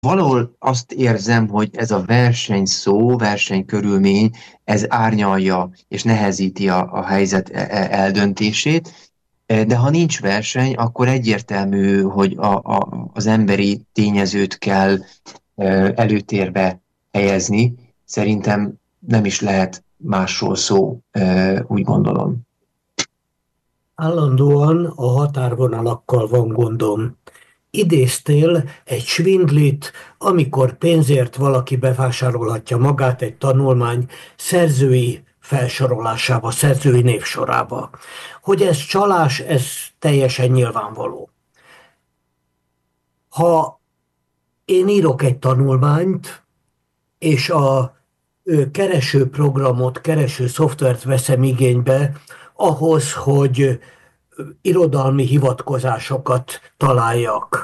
valahol azt érzem, hogy ez a versenyszó, versenykörülmény, ez árnyalja és nehezíti a helyzet eldöntését, de ha nincs verseny, akkor egyértelmű, hogy az emberi tényezőt kell előtérbe helyezni. Szerintem nem is lehet másról szó, úgy gondolom. Állandóan a határvonalakkal van gondom. Idéztél egy svindlit, amikor pénzért valaki bevásárolhatja magát egy tanulmány szerzői felsorolásába, szerzői névsorába. Hogy ez csalás, ez teljesen nyilvánvaló. Ha én írok egy tanulmányt, és a keresőprogramot, kereső szoftvert veszem igénybe ahhoz, hogy irodalmi hivatkozásokat találjak.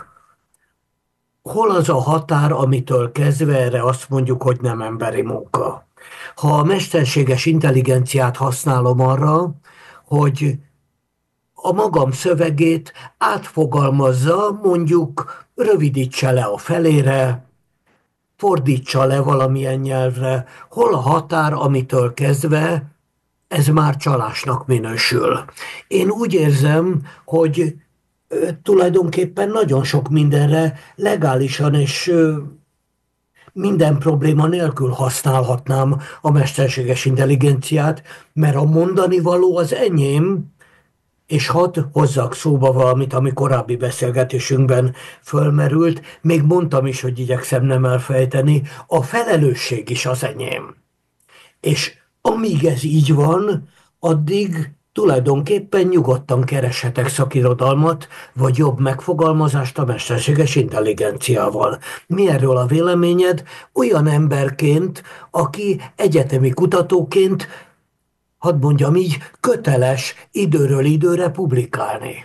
Hol az a határ, amitől kezdve erre azt mondjuk, hogy nem emberi munka? Ha a mesterséges intelligenciát használom arra, hogy a magam szövegét átfogalmazza, mondjuk rövidítse le a felére, fordítsa le valamilyen nyelvre, hol a határ, amitől kezdve ez már csalásnak minősül. Én úgy érzem, hogy tulajdonképpen nagyon sok mindenre legálisan és minden probléma nélkül használhatnám a mesterséges intelligenciát, mert a mondani való az enyém, és hadd hozzak szóba valamit, ami korábbi beszélgetésünkben fölmerült, még mondtam is, hogy igyekszem nem elfejteni, a felelősség is az enyém. És amíg ez így van, addig tulajdonképpen nyugodtan kereshetek szakirodalmat, vagy jobb megfogalmazást a mesterséges intelligenciával. Mi erről a véleményed olyan emberként, aki egyetemi kutatóként, hadd mondjam így, köteles időről időre publikálni?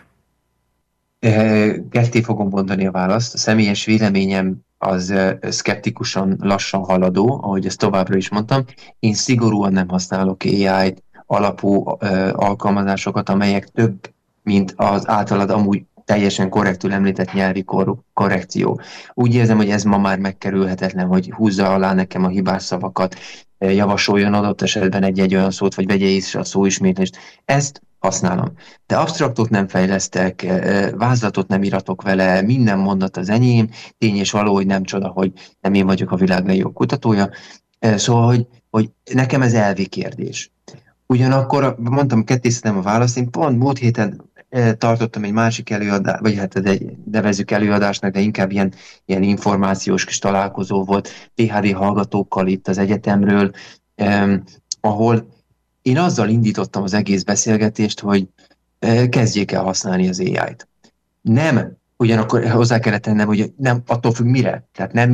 Ketté fogom mondani a választ. A személyes véleményem az szkeptikusan lassan haladó, ahogy ezt továbbra is mondtam. Én szigorúan nem használok AI alapú alkalmazásokat, amelyek több, mint az általad amúgy teljesen korrektül említett nyelvi korrekció. Úgy érzem, hogy ez ma már megkerülhetetlen, hogy húzza alá nekem a hibás szavakat, javasoljon adott esetben egy-egy olyan szót, vagy vegye észre a szóismétlést. Ezt használom. De absztraktot nem fejlesztek, vázlatot nem iratok vele, minden mondat az enyém, tény és való, hogy nem csoda, hogy nem én vagyok a világ legjobb kutatója. Szóval, hogy nekem ez elvi kérdés. Ugyanakkor mondtam, kettészítem a választ, én pont múlt héten tartottam egy másik előadást, vagy hát nevezzük előadásnak, de inkább ilyen információs kis találkozó volt PhD hallgatókkal itt az egyetemről, ahol én azzal indítottam az egész beszélgetést, hogy kezdjék el használni az AI-t. Nem, ugyanakkor hozzá kellett tennem, hogy nem attól függ mire. Tehát nem